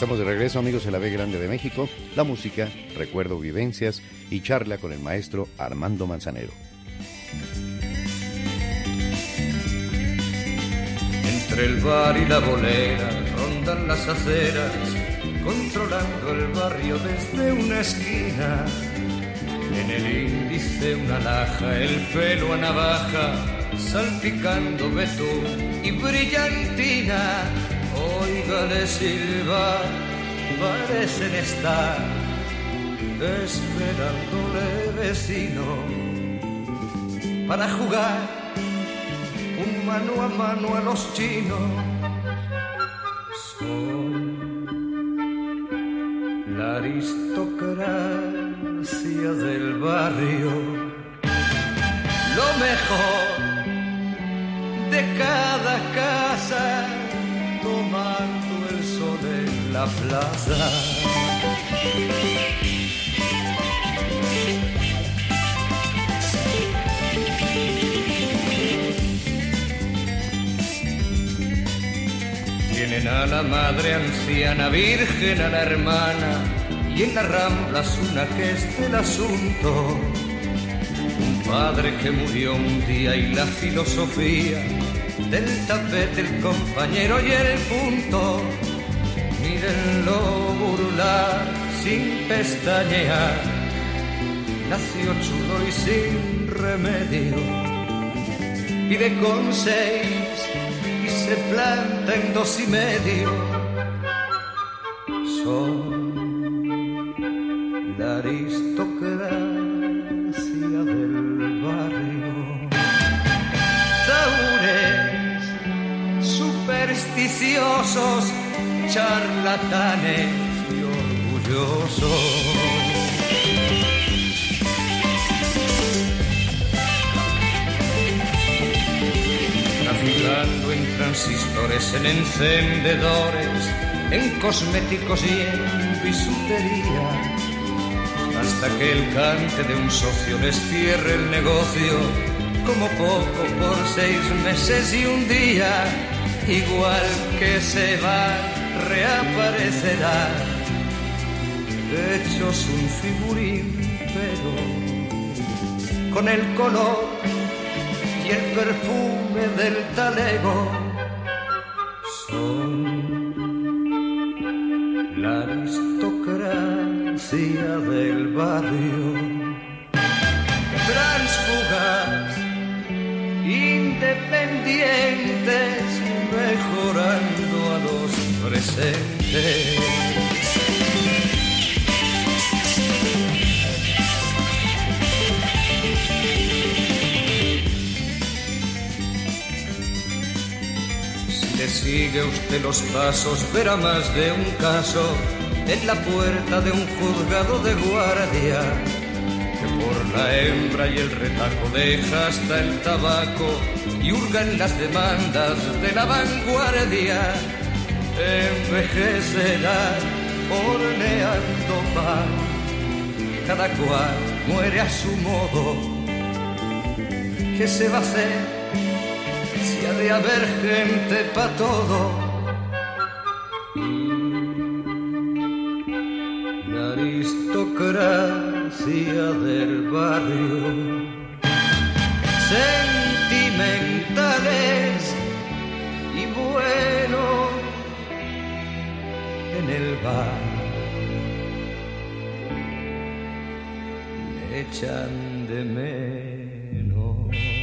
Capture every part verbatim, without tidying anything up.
Estamos de regreso, amigos, en la B Grande de México. La música, recuerdo, vivencias y charla con el maestro Armando Manzanero. Entre el bar y la bolera rondan las aceras, controlando el barrio desde una esquina. En el índice una laja, el pelo a navaja, salpicando betún y brillantina. Óigale silbar, parecen estar esperándole vecino para jugar un mano a mano a los chinos. Son la aristocracia del barrio, lo mejor de cada casa, tomando el sol en la plaza. Tienen a la madre anciana, virgen a la hermana, y en las ramblas una que es del asunto. Un padre que murió un día y la filosofía del tapete, el compañero y el punto. Mírenlo burlar sin pestañear, nació chulo y sin remedio. Pide con seis y se planta en dos y medio. Son la aristocracia del barrio. Taures supersticiosos, charlatanes y orgullosos. Navegando en transistores, en encendedores, en cosméticos y en bisutería, hasta que el cante de un socio les cierre el negocio, como poco por seis meses y un día. Igual que se va, reaparecerá, hechos un figurín, pero con el color y el perfume del talego. Son la aristocracia del barrio, tránsfugas, independientes, mejorando a los presentes. Si le sigue usted los pasos, verá más de un caso en la puerta de un juzgado de guardia, que por la hembra y el retaco deja hasta el tabaco y hurga en las demandas de la vanguardia. Envejecerá horneando pan, cada cual muere a su modo. ¿Qué se va a hacer si ha de haber gente pa' todo? La aristocracia del barrio, sentimentales y buenos, en el bar me echan de menos.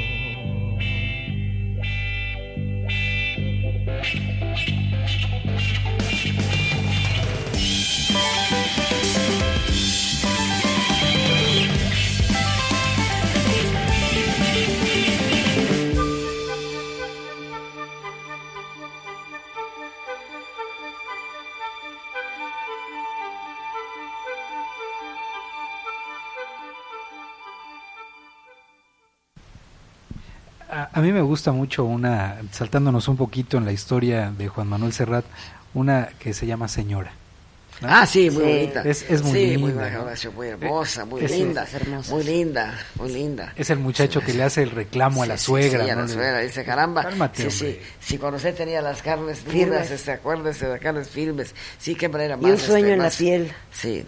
A mí me gusta mucho una, saltándonos un poquito en la historia de Juan Manuel Serrat, una que se llama Señora. ¿no? Ah, sí, muy Sí. bonita. Es- es muy sí, linda, muy, ¿no? buena, muy hermosa, muy Es- linda. es hermosa, muy sí. linda, muy linda. Es el muchacho que le hace el reclamo a la Sí, sí, suegra, sí, a ¿no? la Le- suegra, dice, caramba, Cálmate, sí, sí, hombre. sí, cuando usted tenía las carnes duras, Firmes. este, acuérdese de las carnes firmes, sí, qué manera Y más. un sueño este, en la más- piel. Sí.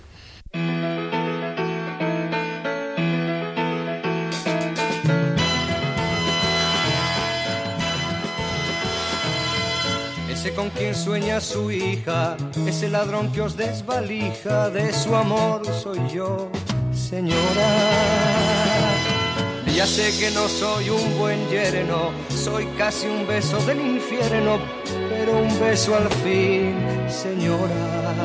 Ese con quien sueña su hija, ese ladrón que os desvalija, de su amor soy yo, señora. Ya sé que no soy un buen yerno, soy casi un beso del infierno, pero un beso al fin, señora.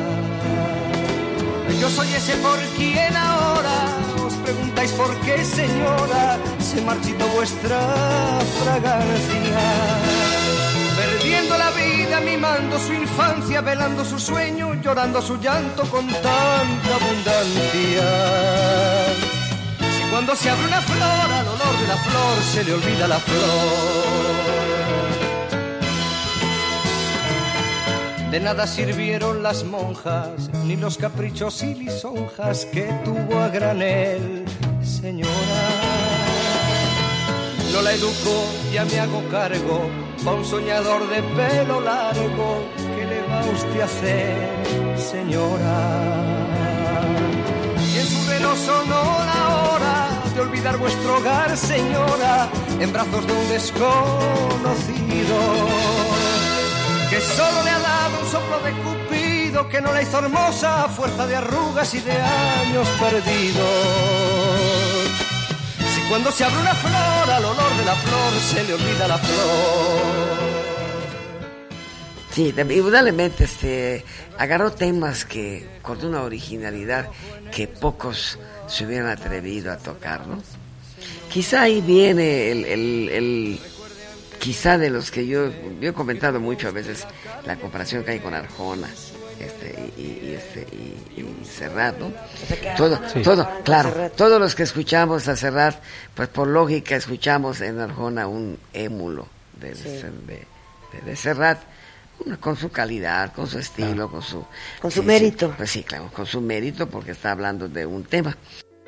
Yo soy ese por quien ahora os preguntáis por qué, señora, se marchitó vuestra fragancia. Perdiendo la vida, mimando su infancia, velando su sueño, llorando su llanto con tanta abundancia. Si cuando se abre una flor, al olor de la flor se le olvida la flor. De nada sirvieron las monjas, ni los caprichos y lisonjas que tuvo a granel, señora. No la educo, ya me hago cargo, pa' un soñador de pelo largo, ¿qué le va usted a hacer, señora? Y en su reloj sonó la hora de olvidar vuestro hogar, señora, en brazos de un desconocido, que solo le ha dado un soplo de cupido, que no la hizo hermosa a fuerza de arrugas y de años perdidos. Cuando se abre una flor, al olor de la flor se le olvida la flor. Sí, indudablemente este, agarró temas que con una originalidad que pocos se hubieran atrevido a tocar, ¿no? Quizá ahí viene el, el, el quizá de los que yo, yo he comentado mucho a veces la comparación que hay con Arjona. Este, y, y, este, y, y Serrat, ¿no? Todo, Sí. todo, claro, todos los que escuchamos a Serrat, pues por lógica escuchamos en Arjona un émulo de, Sí. de, de, de Serrat, una- con su calidad, con su estilo, con su... Con su sí, mérito. sí, pues sí, claro, con su mérito porque está hablando de un tema.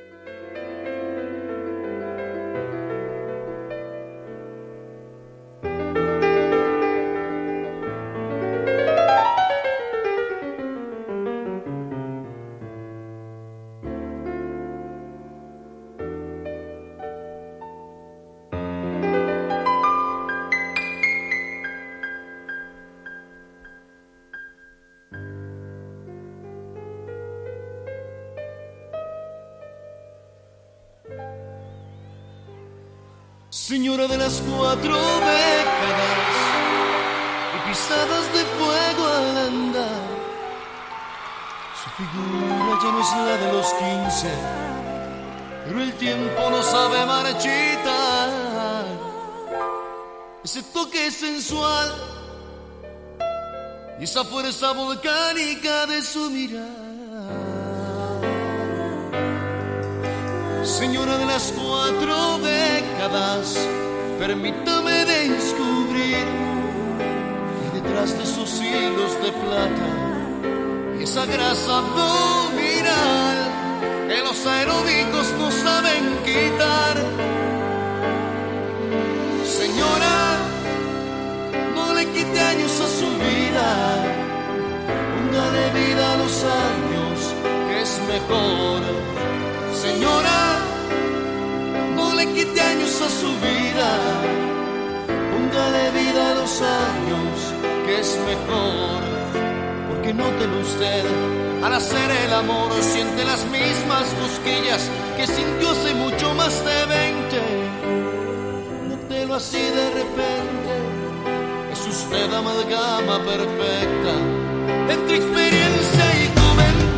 Señora de las cuatro décadas y pisadas de fuego al andar, su figura ya no es la de los quince, pero el tiempo no sabe marchitar. Ese toque sensual y esa fuerza volcánica de su mirada. Señora de las cuatro décadas, permítame descubrir que detrás de esos hilos de plata y esa grasa abdominal que los aeróbicos no saben quitar. Señora, no le quite años a su vida, póngale vida a los años, que es mejor. Señora, no le quite años a su vida, póngale vida a los años, que es mejor. Porque nótelo usted, al hacer el amor siente las mismas cosquillas que sintió hace mucho más de veinte. Nótelo así de repente, es usted amalgama perfecta entre experiencia y juventud.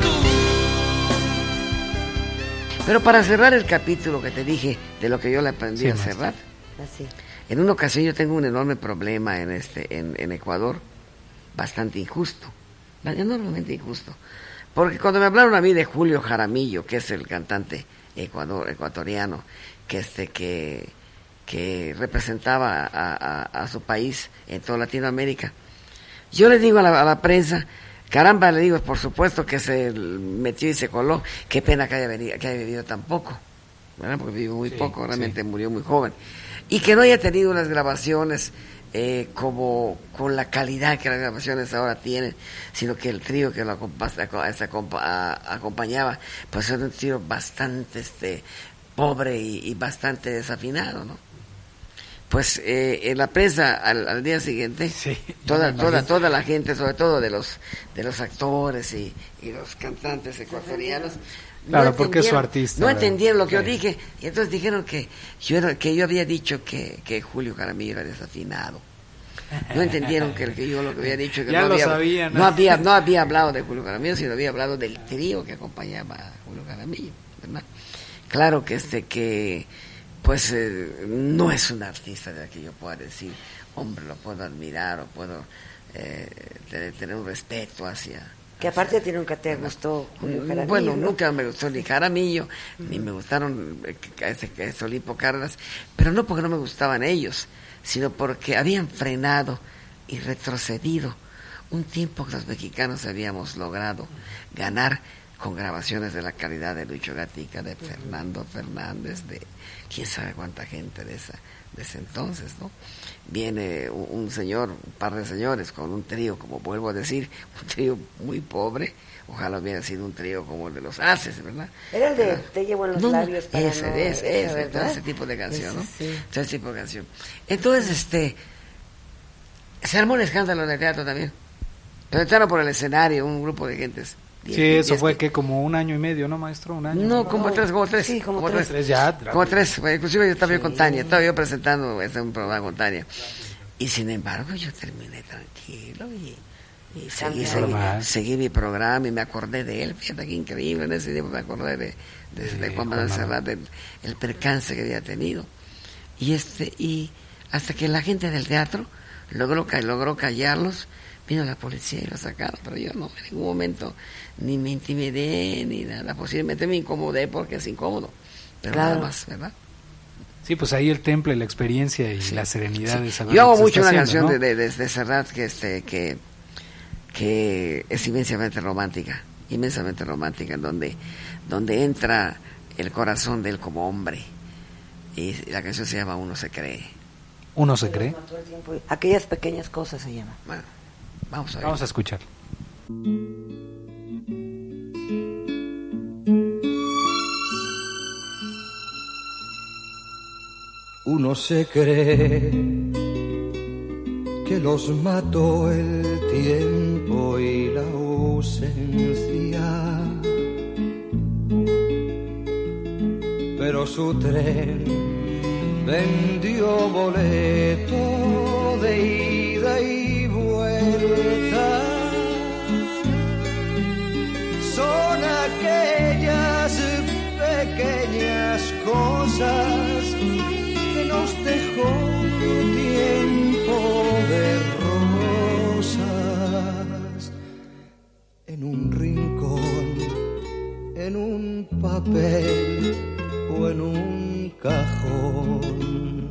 Pero para cerrar el capítulo que te dije de lo que yo le aprendí Sí, a maestro. Serrat, Así. en una ocasión yo tengo un enorme problema en este en, en Ecuador, bastante injusto, enormemente injusto, porque cuando me hablaron a mí de Julio Jaramillo, que es el cantante ecuador, ecuatoriano, que este que que representaba a, a, a su país en toda Latinoamérica, yo le digo a la, a la prensa Caramba, le digo, por supuesto que se metió y se coló. Qué pena que haya, venido, que haya vivido tan poco, ¿verdad? Porque vivió muy sí, poco, realmente sí. Murió muy joven. Y que no haya tenido unas grabaciones eh, como con la calidad que las grabaciones ahora tienen, sino que el trío que lo acompañaba, pues era un trío bastante este pobre y, y bastante desafinado, ¿no? Pues eh, en la prensa al, al día siguiente, sí, toda toda toda la gente, sobre todo de los de los actores y, y los cantantes ecuatorianos, claro, no porque es su artista. No entendieron lo que sí. yo dije, y entonces dijeron que yo era, que yo había dicho que, que Julio Jaramillo era desafinado. No entendieron que, que yo lo que había dicho que ya no, lo había, sabían, ¿no? no había no había hablado de Julio Jaramillo, sino había hablado del trío que acompañaba a Julio Jaramillo, ¿verdad? Claro que este que pues eh, no es un artista de la que yo pueda decir, hombre, lo puedo admirar o puedo eh, tener, tener un respeto hacia... Que aparte hacia, tiene un que te gustó Julio Jaramillo. Bueno, ¿no? nunca me gustó ni Jaramillo, uh-huh. ni me gustaron eh, Solipo Cárdenas, pero no porque no me gustaban ellos, sino porque habían frenado y retrocedido un tiempo que los mexicanos habíamos logrado ganar con grabaciones de la calidad de Lucho Gatica, de Fernando Fernández, de quién sabe cuánta gente de esa de ese entonces, ¿no? Viene un, un señor, un par de señores con un trío, como vuelvo a decir, un trío muy pobre, ojalá hubiera sido un trío como el de los Haces, ¿verdad? Era el de Pero, Te llevo en los no, labios para ese, no... ese, ese, todo ese tipo de canción, ¿no? Sí. Todo ese tipo de canción. Entonces, este, se armó un escándalo en el teatro también. Presentaron por el escenario un grupo de gentes. Diez, sí, eso diez, fue que como un año y medio, ¿no, maestro? Un año. No, como no, tres, como tres. Sí, como, como tres. tres. ya. Como tres. Inclusive yo estaba sí. yo con Tania, estaba yo presentando este, un programa con Tania. Y sin embargo yo terminé tranquilo y, y seguí, seguí, seguí mi programa y me acordé de él. Fíjate qué increíble, en ese tiempo me acordé de, de, sí, de Juan Manuel Serrat, del el percance que había tenido. Y este y hasta que la gente del teatro logró, logró callarlos, vino la policía y lo sacaron, pero yo no, en ningún momento ni me intimidé, ni nada, posiblemente me incomodé porque es incómodo, pero claro. nada más, ¿verdad? Sí, pues ahí el temple, la experiencia y sí. la serenidad sí. de saber. Yo hago mucho una canción ¿no? de, de, de, de Serrat que, este, que, que es inmensamente romántica, inmensamente romántica, en donde, donde entra el corazón de él como hombre, y la canción se llama Uno se cree. ¿Uno se cree? Aquellas pequeñas cosas se llama. Bueno, vamos a ver. Vamos a escuchar. Uno se cree que los mató el tiempo y la ausencia, pero su tren vendió boleto de ida y vuelta. Son aquellas pequeñas cosas que nos dejó tiempo de rosas en un rincón, en un papel o en un cajón.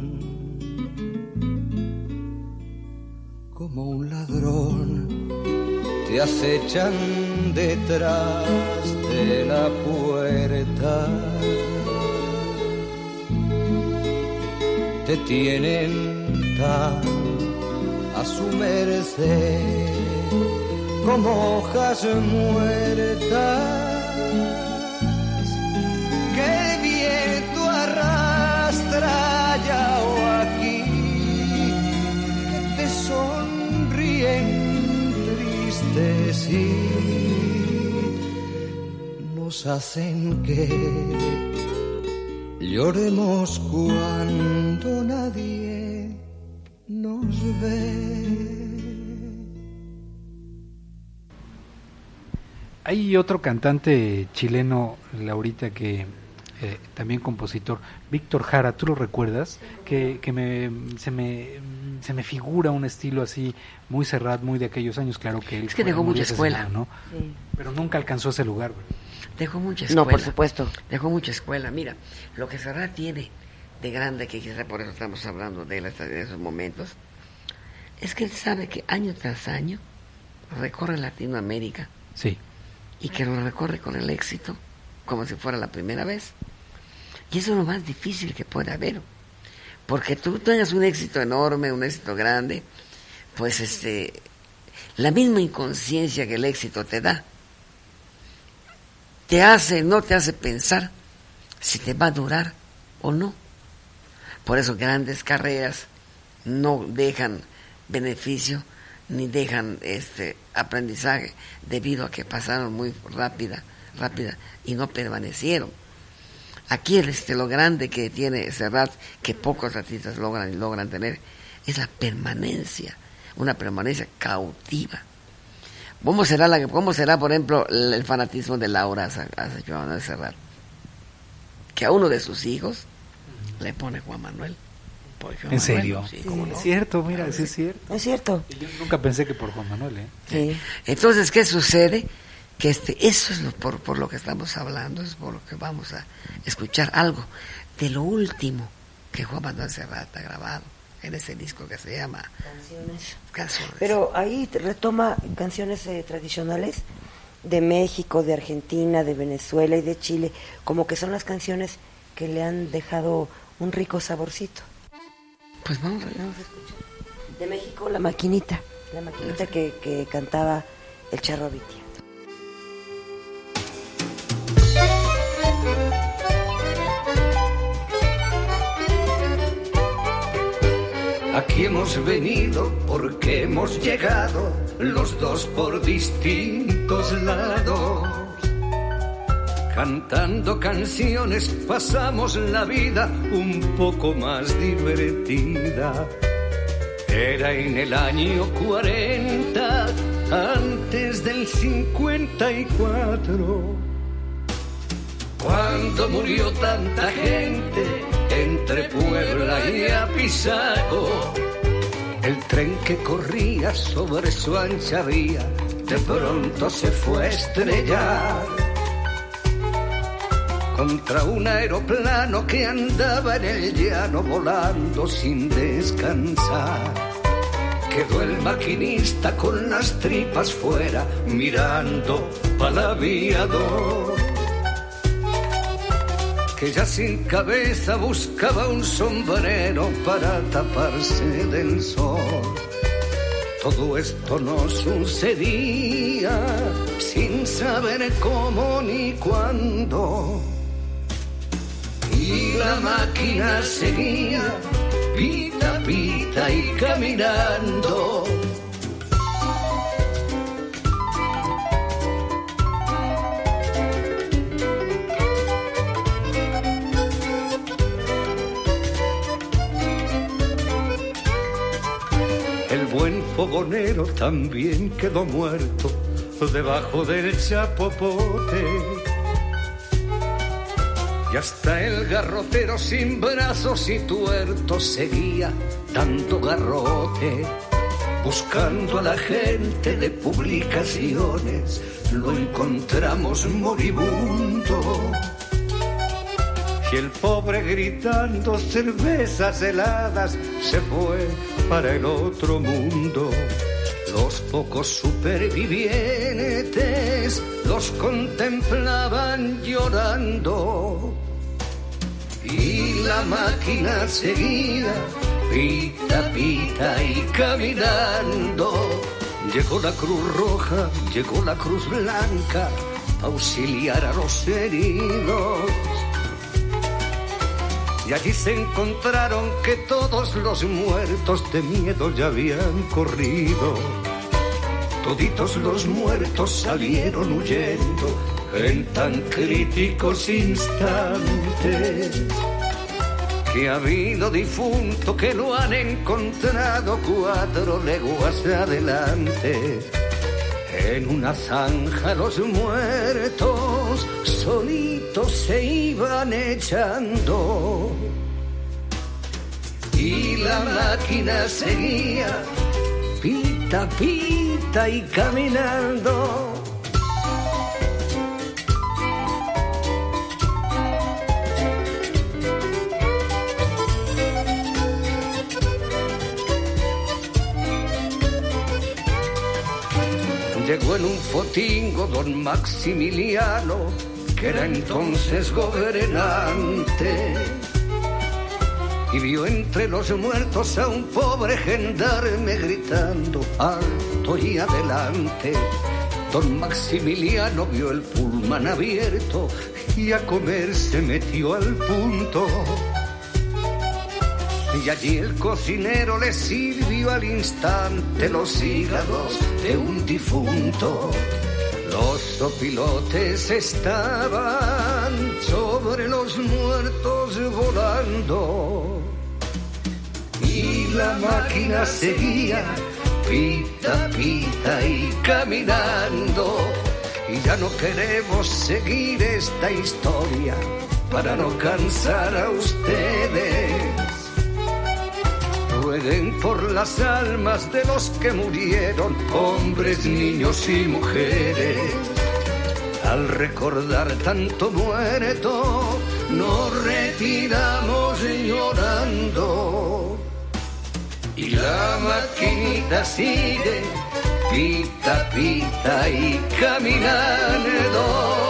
Como un ladrón te acechan detrás de la puerta, te tienen tan a su merced como hojas muertas que el viento arrastra allá o aquí, que te sonríen tristes y nos hacen que lloremos cuando nadie nos ve. Hay otro cantante chileno, Laurita, que eh, también compositor, Víctor Jara, ¿tú lo recuerdas? Que, que me, se, me, se me figura un estilo así muy Serrat, muy de aquellos años, claro que él es que dejó mucha escuela, ¿no? Sí. Pero nunca alcanzó ese lugar, ¿verdad? Dejó mucha escuela. No, por supuesto. Dejó mucha escuela. Mira, lo que Serrat tiene de grande, que quizá por eso estamos hablando de él hasta en esos momentos, es que él sabe que año tras año recorre Latinoamérica. Sí. Y que lo recorre con el éxito, como si fuera la primera vez. Y eso es lo más difícil que puede haber. Porque tú tengas un éxito enorme, un éxito grande, pues este, la misma inconsciencia que el éxito te da, te hace, no te hace pensar si te va a durar o no. Por eso grandes carreras no dejan beneficio ni dejan este aprendizaje, debido a que pasaron muy rápida, rápida y no permanecieron. Aquí el, este, lo grande que tiene Serrat, que pocos artistas logran logran tener, es la permanencia, una permanencia cautiva. ¿Cómo será, la, cómo será por ejemplo, el, el fanatismo de Laura hacia Juan Manuel Serrat? Que a uno de sus hijos le pone Juan Manuel. ¿En Manuel, serio? Sí, sí, ¿cómo no? Es cierto, mira, claro, sí es cierto. Es cierto. Yo nunca pensé que por Juan Manuel, ¿eh? Sí. Entonces, ¿qué sucede? Que este, eso es lo, por, por lo que estamos hablando, es por lo que vamos a escuchar algo de lo último que Juan Manuel Serrat ha grabado en ese disco que se llama Canciones. Canciones. Pero ahí retoma canciones eh, tradicionales de México, de Argentina, de Venezuela y de Chile, como que son las canciones que le han dejado un rico saborcito. Pues vamos, vamos a escuchar. De México, La Maquinita, la maquinita que, que cantaba el Charro Abitia. Aquí hemos venido porque hemos llegado los dos por distintos lados. Cantando canciones pasamos la vida un poco más divertida. Era en el año cuarenta, antes del cincuenta y cuatro, cuando murió tanta gente entre Puebla y Apizaco. El tren que corría sobre su ancha vía de pronto se fue a estrellar contra un aeroplano que andaba en el llano volando sin descansar. Quedó el maquinista con las tripas fuera mirando pa'l aviador, que ya sin cabeza buscaba un sombrero para taparse del sol. Todo esto no sucedía sin saber cómo ni cuándo. Y la máquina seguía, pita, pita y caminando. El buen fogonero también quedó muerto debajo del chapopote. Y hasta el garrotero sin brazos y tuertos seguía dando garrote. Buscando a la gente de publicaciones, lo encontramos moribundo. Y el pobre gritando cervezas heladas se fue para el otro mundo. Los pocos supervivientes los contemplaban llorando. Y la máquina seguía, pita, pita y caminando. Llegó la Cruz Roja, llegó la Cruz Blanca a auxiliar a los heridos. Y allí se encontraron que todos los muertos de miedo ya habían corrido. Toditos los muertos salieron huyendo en tan críticos instantes, que ha habido difunto que lo han encontrado cuatro leguas adelante. En una zanja los muertos solitos se iban echando. Y la máquina seguía, pita, pita y caminando. Llegó en un fotingo don Maximiliano, que era entonces gobernante, y vio entre los muertos a un pobre gendarme gritando alto y adelante. Don Maximiliano vio el pulmán abierto y a comer se metió al punto. Y allí el cocinero le sirvió al instante los hígados de un difunto. Los sopilotes estaban sobre los muertos volando y la máquina seguía pita, pita y caminando. Y ya no queremos seguir esta historia para no cansar a ustedes. Rueguen por las almas de los que murieron, hombres, niños y mujeres. Al recordar tanto muerto, nos retiramos llorando. Y la maquinita sigue, pita, pita y caminando.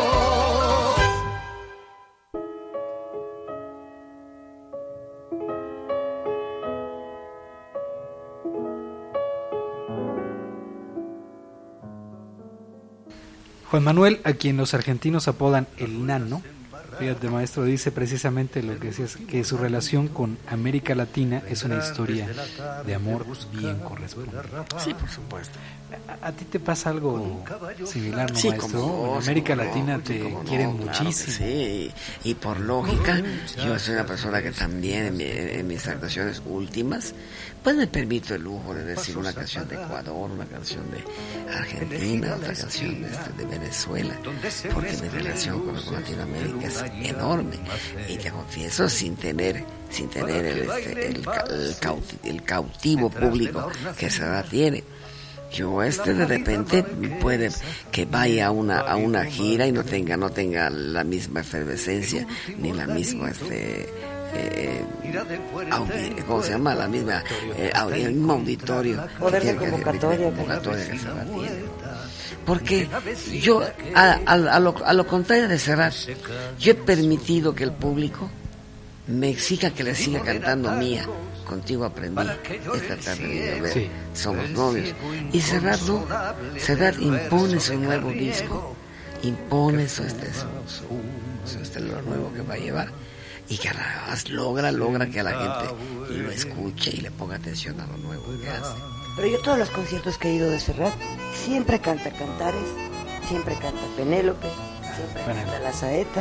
Juan Manuel, a quien los argentinos apodan el Nano, fíjate maestro, dice precisamente lo que decías, que su relación con América Latina es una historia de amor bien correspondiente. Sí, por supuesto. ¿A, a ti te pasa algo similar, no, sí, maestro? Como, en América como Latina no, te como quieren no, muchísimo. Claro sí, y por lógica, yo soy una persona que también en, mi, en mis actuaciones últimas, pues me permito el lujo de decir una canción de Ecuador, una canción de Argentina, otra canción de, este, de Venezuela, porque mi relación con, con Latinoamérica es enorme. Y te confieso, sin tener sin tener el, este, el, el, cauti, el cautivo público que Serrat tiene. Yo este de repente puede que vaya a una a una gira y no tenga no tenga la misma efervescencia ni la misma este eh, audi- ¿cómo se llama? La misma eh, audi- el mismo auditorio poder de que, convocatoria, convocatoria que Serrat tiene. Porque yo a, a, a, lo, a lo contrario de Serrat, yo he permitido que el público me exija que le siga cantando Mía. Contigo aprendí, esta tarde vine a ver, sí. Somos novios. Y Serrat no, Serrat impone su nuevo disco, impone su, este, su, su, su este, lo nuevo que va a llevar, y que además logra, logra que a la gente lo escuche y le ponga atención a lo nuevo que hace. Pero yo todos los conciertos que he ido de Serrat, siempre canta Cantares, siempre canta Penélope, siempre Penélope. Canta La Saeta.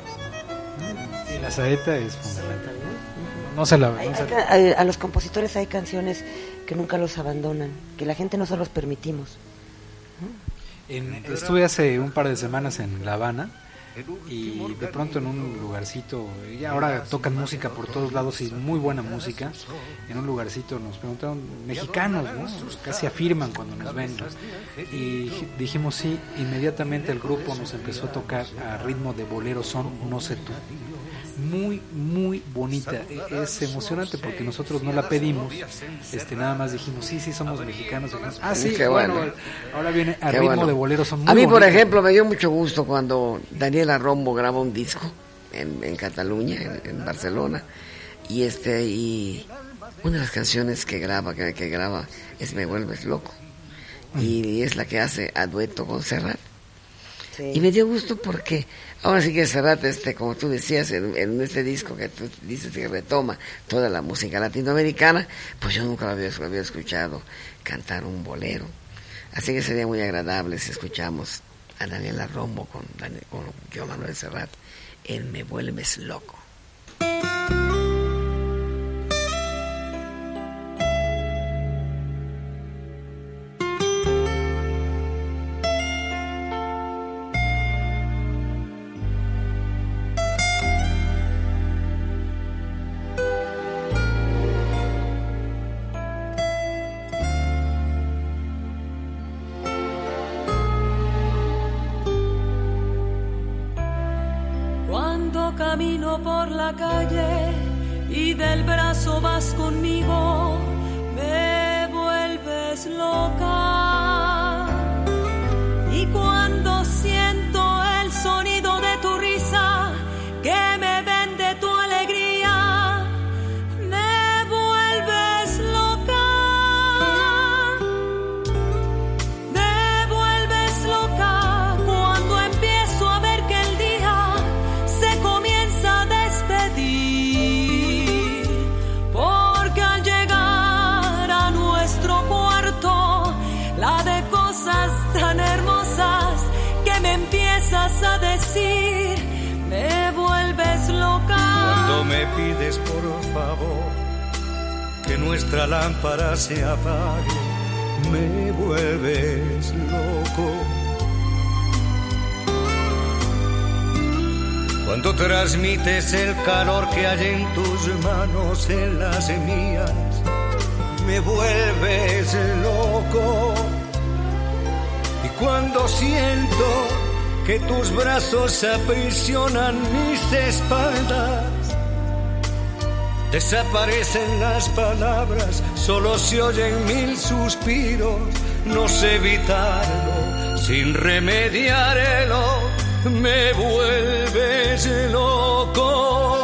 Sí, La Saeta es fundamental. No se la, no hay, se la... Hay, a los compositores hay canciones que nunca los abandonan, que la gente no se los permitimos. En, estuve hace un par de semanas en La Habana y de pronto en un lugarcito, y ahora tocan música por todos lados y muy buena música, en un lugarcito nos preguntaron, mexicanos, ¿no? Casi afirman cuando nos ven, ¿no? Y dijimos sí, inmediatamente el grupo nos empezó a tocar a ritmo de bolero son No sé tú. Muy, muy bonita, es emocionante porque nosotros no la pedimos, este nada más dijimos, sí, sí, somos mexicanos, ah, sí, qué bueno, bueno. Ahora viene a qué ritmo bueno. de bolero, son muy A mí, bonitas. por ejemplo, me dio mucho gusto cuando Daniela Rombo graba un disco en, en Cataluña, en, en Barcelona, y este, y una de las canciones que graba, que, que graba es Me Vuelves Loco, mm. y es la que hace a dueto con Serrat. Sí. Y me dio gusto porque ahora sí que Serrat, este, como tú decías, en, en este disco que tú dices que retoma toda la música latinoamericana, pues yo nunca lo había, lo había escuchado cantar un bolero. Así que sería muy agradable si escuchamos a Daniela Rombo con, Daniel, con Joan Manuel Serrat en Me Vuelves Loco. Camino por la calle y del brazo vas conmigo, me vuelves loca. pides por favor que nuestra lámpara se apague, me vuelves loco. Cuando transmites el calor que hay en tus manos, en las mías, me vuelves loco. Y cuando siento que tus brazos aprisionan mis espaldas, desaparecen las palabras, solo se oyen mil suspiros, no sé evitarlo, sin remediarlo, me vuelves loco.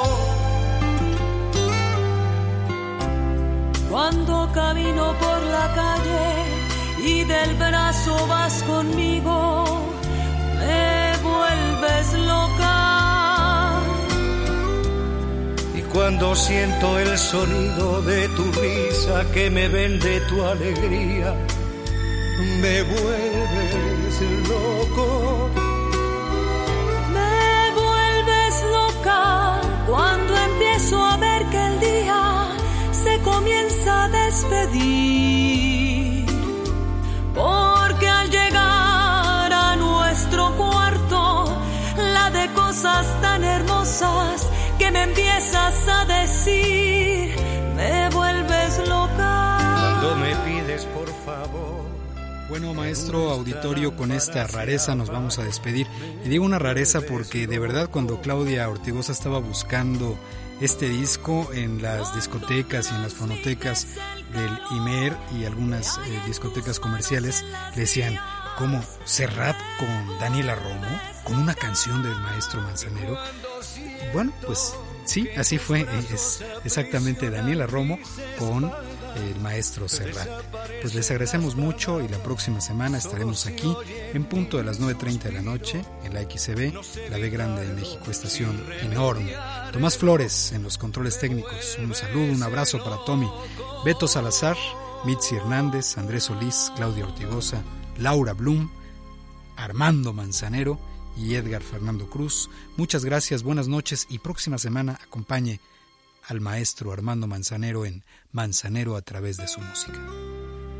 Cuando camino por la calle y del brazo vas conmigo, me vuelves loca. Y cuando siento el sonido de tu risa que me vende tu alegría, me vuelves loco. Me vuelves loca cuando empiezo a ver que el día se comienza a despedir, porque al llegar a nuestro cuarto, la de cosas tan hermosas que me empiezas a decir, me vuelves loca. Cuando me pides por favor. Bueno, maestro auditorio, con esta rareza nos vamos a despedir. Y digo una rareza porque de verdad cuando Claudia Ortigosa estaba buscando este disco en las discotecas y en las fonotecas del I M E R y algunas eh, discotecas comerciales, le decían, ¿cómo? ¿Serrat con Daniela Romo? ¿Con una canción del maestro Manzanero? Bueno, pues sí, así fue, es exactamente Daniela Romo con el maestro Serrat. Pues les agradecemos mucho y la próxima semana estaremos aquí en punto de las nueve treinta de la noche en la X C B, la B Grande de México, estación enorme. Tomás Flores en los controles técnicos, un saludo, un abrazo para Tommy, Beto Salazar, Mitzi Hernández, Andrés Solís, Claudia Ortigosa, Laura Blum, Armando Manzanero y Edgar Fernando Cruz. Muchas gracias, buenas noches y próxima semana acompañe al maestro Armando Manzanero en Manzanero a través de su música.